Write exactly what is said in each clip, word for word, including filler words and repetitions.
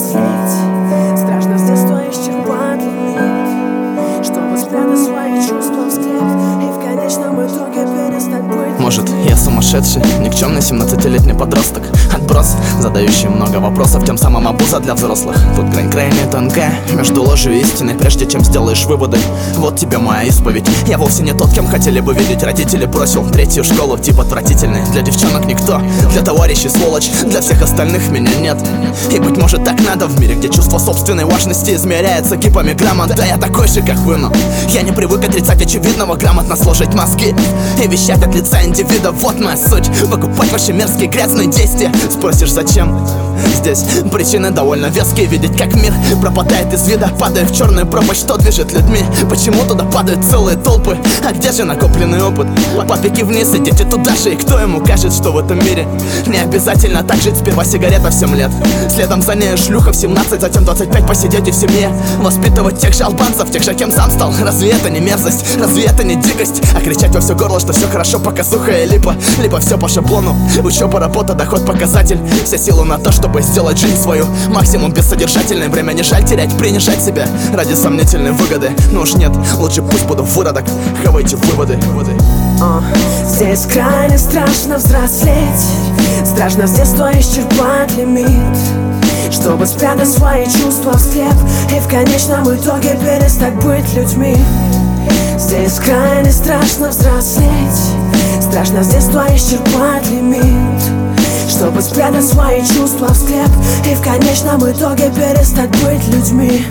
взрослеть. Страшно с детства исчерпать лимит, чтобы спрятать свои чувства в склеп и в конечном итоге перестать быть. Может, я сумасшедший, никчемный семнадцатилетний подросток, отброс, задающий много вопросов, тем самым обуза для взрослых. Тут грань крайне тонкая между ложью и истиной. Прежде чем сделаешь выводы, вот тебе моя исповедь. Я вовсе не тот, кем хотели бы видеть родители. Бросил третью школу, тип отвратительный. Для девчонок никто, для товарищей сволочь, для всех остальных меня нет. И быть может так надо в мире, где чувство собственной важности измеряется кипами грамот. Да я такой же, как вы, но я не привык отрицать очевидного, грамотно сложить мозги и вещать от лица индивида. Вот моя суть, выкупать ваши мерзкие грязные действия. Спросишь, зачем? Здесь причины довольно веские. Видеть, как мир пропадает из вида, падая в черную пропасть. Что движет людьми? Почему туда падают целые толпы? А где же накопленный опыт? По пике вниз, идите туда же. И кто ему кажет, что в этом мире не обязательно так жить? Сперва сигарета в семь лет, следом за ней шлюха в семнадцать, затем двадцать пять посидеть и в семье воспитывать тех же албанцев, тех же, кем сам стал. Разве это не мерзость? Разве это не дикость? А кричать во все горло, что все хорошо, показуха и липа. Либо все по шаблону, учеба, работа, доход, показатель. Вся сила на то, чтобы сделать жизнь свою максимум бессодержательной. Время не жаль терять, принижать себя ради сомнительной выгоды. Но уж нет, лучше пусть буду выродок. Хавайте выводы, выводы. uh, Здесь крайне страшно взрослеть. Страшно с детства исчерпать лимит, чтобы спрятать свои чувства в склеп и в конечном итоге перестать быть людьми. Здесь крайне страшно взрослеть. Страшно с детства исчерпать лимит, чтобы спрятать свои чувства в склеп и в конечном итоге перестать быть людьми.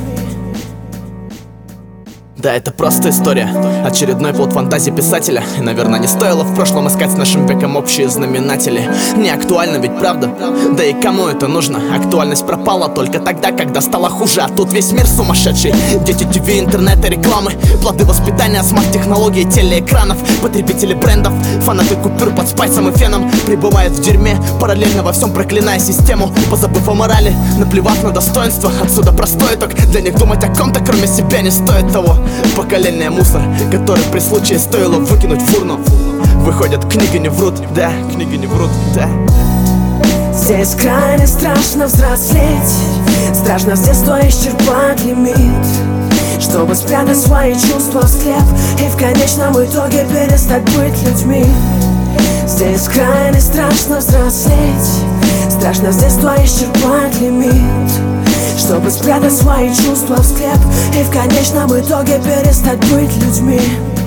Да, это просто история, очередной плод фантазии писателя. И, наверное, не стоило в прошлом искать с нашим веком общие знаменатели. Не актуально ведь, правда? Да и кому это нужно? Актуальность пропала только тогда, когда стало хуже. А тут весь мир сумасшедший. Дети, ТВ, интернет и рекламы, плоды воспитания, смарт-технологий, телеэкранов, потребители брендов, фанаты купюр под спайсом и феном пребывают в дерьме, параллельно во всем проклиная систему, позабыв о морали, наплевав на достоинство. Отсюда простой итог: для них думать о ком-то кроме себя не стоит того. Поколение мусор, который при случае стоило выкинуть в урну. Выходят, книги не врут, да, книги не врут, да. Здесь крайне страшно взрослеть. Страшно с детства исчерпать лимит, чтобы спрятать свои чувства в склеп и в конечном итоге перестать быть людьми. Здесь крайне страшно взрослеть. Страшно с детства исчерпать лимит, чтобы спрятать свои чувства в склеп и в конечном итоге перестать быть людьми.